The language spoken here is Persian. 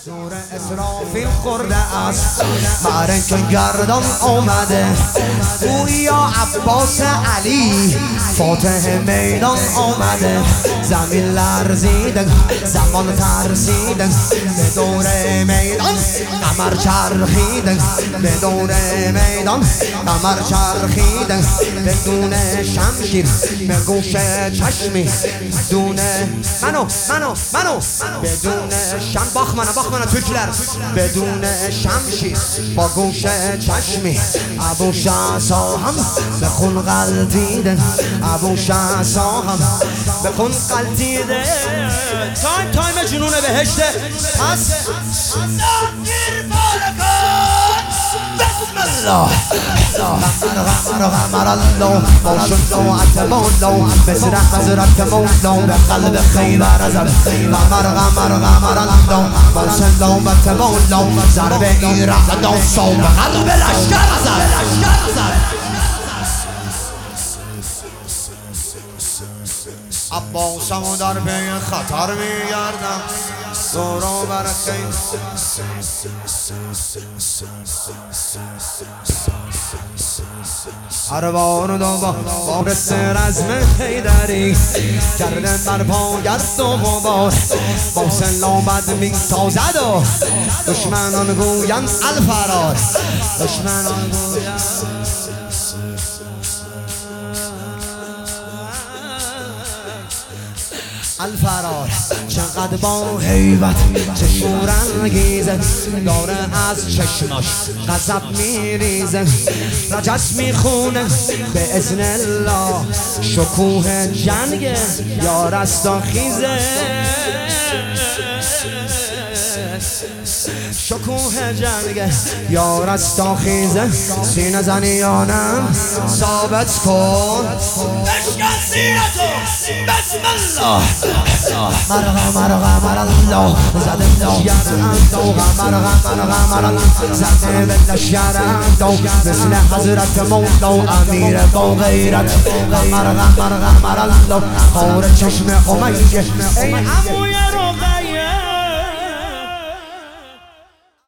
سور اسرافیل خورده است معرکه گردان آمده گویا عباس علی فاتح میدان آمده زمین لرزیده زمان ترسیده به دور میدان قمر چرخیده به دور میدان قمر چرخیده بدون شمشیر به گوش چشمی بدون منو بدون شم باخ منو Türkler بدون شمشیر با گوش چشمی ابو شعصا هم به خون قلتیده ابو شعصا هم به خون قلتیده تایم جنون بهشته پس گیر بالکن بسم الله غمر الله باشد عتمون مثل حضرت مولو به قلب خیبر ازم غمر الله باشد عتمون ضرب ایران زدن صوب قلب لشکر زد عباسمو در پی خطر میگردم دورو برخی هر بار دو با رس رزم حیدری کردن بر پا گرد و غبار با سلام بد می تازد و دشمنان گویند الفرار دشمنان گویند الفرار چقدر با هیبت چه شورانگیزه داره از چشماش غضب میریزه رجس میخونه به اذن الله شکوه جنگ یا رستاخیزه شکوه جنگ یا رستاخیزه سینه زنیانم ثابت کن بشکن سینتو بسم الله مرغ الله زده لشگرم غمر الله زده به لشگرم مثل حضرت مولو امیر با غیرت غمر الله خور چشم امیه ای عموی